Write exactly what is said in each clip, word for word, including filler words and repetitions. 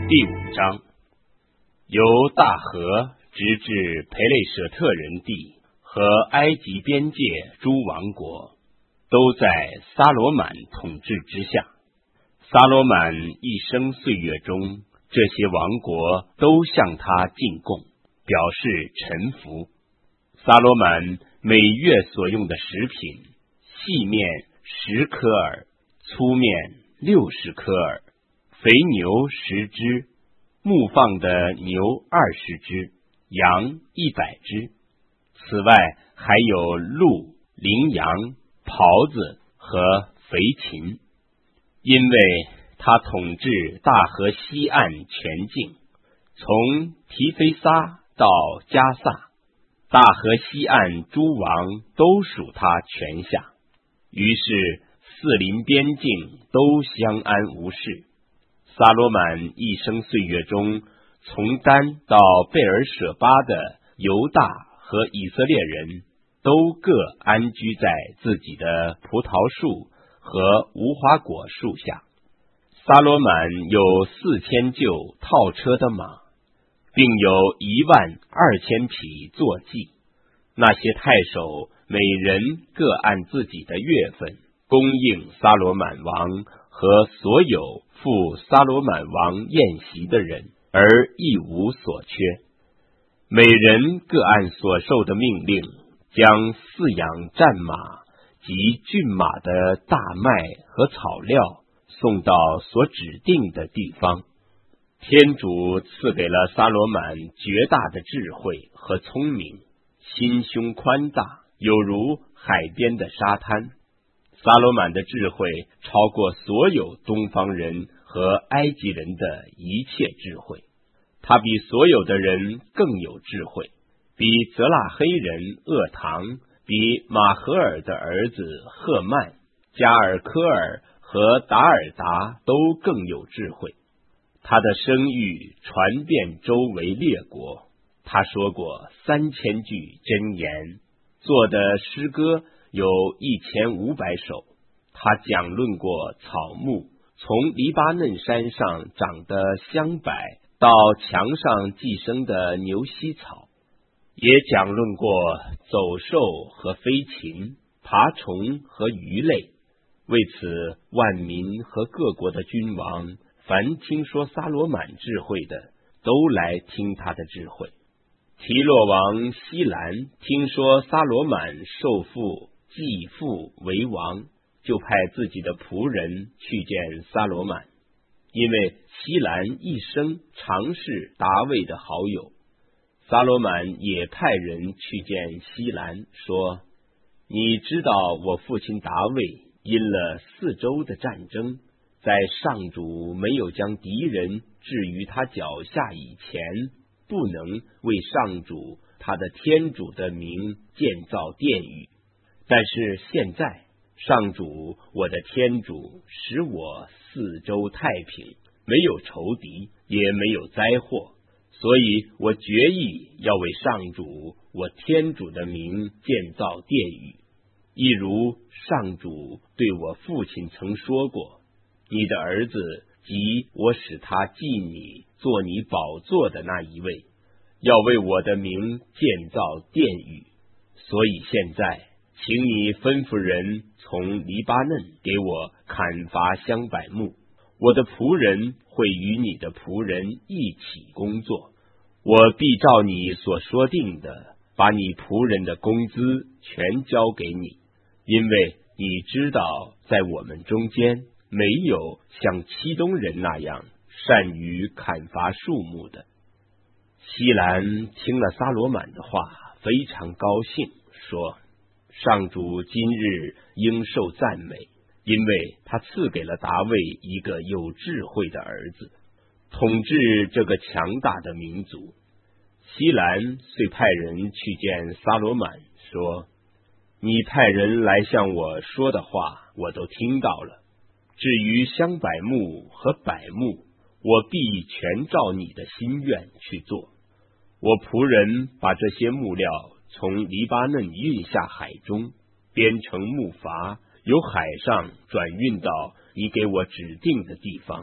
第五章，由大河直至培雷舍特人地和埃及边界诸王国，都在撒罗满统治之下。撒罗满一生岁月中，这些王国都向他进贡，表示臣服。撒罗满每月所用的食品，细面十科尔，粗面六十科尔，肥牛十只，牧放的牛二十只，羊一百只。此外还有鹿、羚羊、狍子和肥禽。因为他统治大河西岸全境，从提菲撒到加萨，大河西岸诸王都属他权下，于是四邻边境都相安无事。撒罗满一生岁月中，从丹到贝尔舍巴的犹大和以色列人都各安居在自己的葡萄树和无花果树下。撒罗满有四千厩套车的马，并有一万二千匹坐骑。那些太守每人各按自己的月份供应撒罗满王和所有赴撒罗满王宴席的人，而一无所缺。每人各按所受的命令，将饲养战马及骏马的大麦和草料送到所指定的地方。天主赐给了撒罗满绝大的智慧和聪明，心胸宽大，有如海边的沙滩。撒罗满的智慧超过所有东方人和埃及人的一切智慧，他比所有的人更有智慧，比泽拉黑人厄唐，比马和尔的儿子赫曼、加尔科尔和达尔达都更有智慧。他的声誉传遍周围列国，他说过三千句箴言，做的诗歌有一千五百首。他讲论过草木，从黎巴嫩山上长的香柏到墙上寄生的牛膝草，也讲论过走兽和飞禽、爬虫和鱼类。为此，万民和各国的君王，凡听说撒罗满智慧的，都来听他的智慧。提洛王西兰听说撒罗满受父继父为王，就派自己的仆人去见撒罗满，因为西兰一生常是达味的好友。撒罗满也派人去见西兰，说：你知道我父亲达味因了四周的战争，在上主没有将敌人置于他脚下以前，不能为上主他的天主的名建造殿宇。但是现在上主我的天主使我四周太平，没有仇敌，也没有灾祸，所以我决意要为上主我天主的名建造殿宇，一如上主对我父亲曾说过，你的儿子即我使他继你做你宝座的那一位，要为我的名建造殿宇。所以现在请你吩咐人从黎巴嫩给我砍伐香柏木，我的仆人会与你的仆人一起工作，我必照你所说定的，把你仆人的工资全交给你，因为你知道在我们中间没有像漆东人那样善于砍伐树木的。西兰听了撒罗满的话，非常高兴，说：上主今日应受赞美，因为他赐给了达味一个有智慧的儿子，统治这个强大的民族。西兰遂派人去见撒罗满，说：你派人来向我说的话，我都听到了。至于香柏木和柏木，我必全照你的心愿去做。我仆人把这些木料从黎巴嫩运下海中，编成木筏，由海上转运到你给我指定的地方。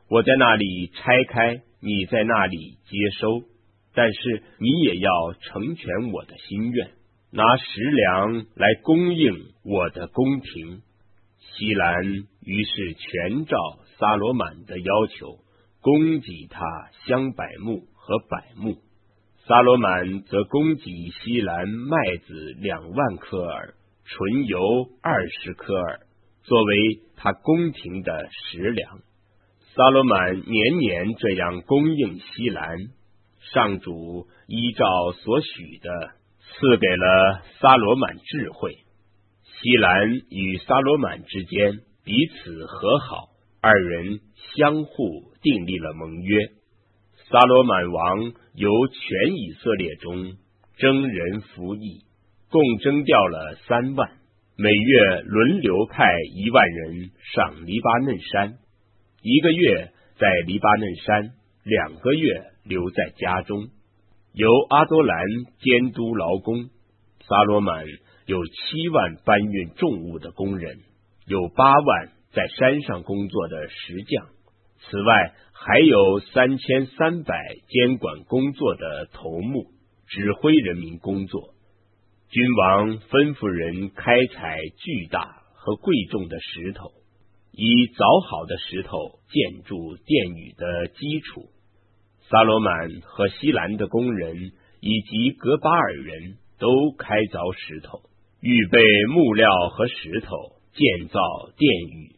我在那里拆开，你在那里接收，但是你也要成全我的心愿，拿食粮来供应我的宫廷。希兰于是全照撒罗满的要求，供给他香柏木和柏木。撒罗满则供给希兰麦子两万科尔，纯油二十科尔，作为他宫廷的食粮。撒罗满年年这样供应希兰，上主依照所许的赐给了撒罗满智慧。希兰与撒罗满之间彼此和好，二人相互订立了盟约。撒罗满王由全以色列中征人服役，共征调了三万，每月轮流派一万人上黎巴嫩山，一个月在黎巴嫩山，两个月留在家中，由阿多兰监督劳工。撒罗满有七万搬运重物的工人，有八万在山上工作的石匠，此外还有三千三百监管工作的头目，指挥人民工作。君王吩咐人开采巨大和贵重的石头，以凿好的石头建筑殿宇的基础。撒罗满和希兰的工人以及革巴尔人都开凿石头，预备木料和石头，建造殿宇。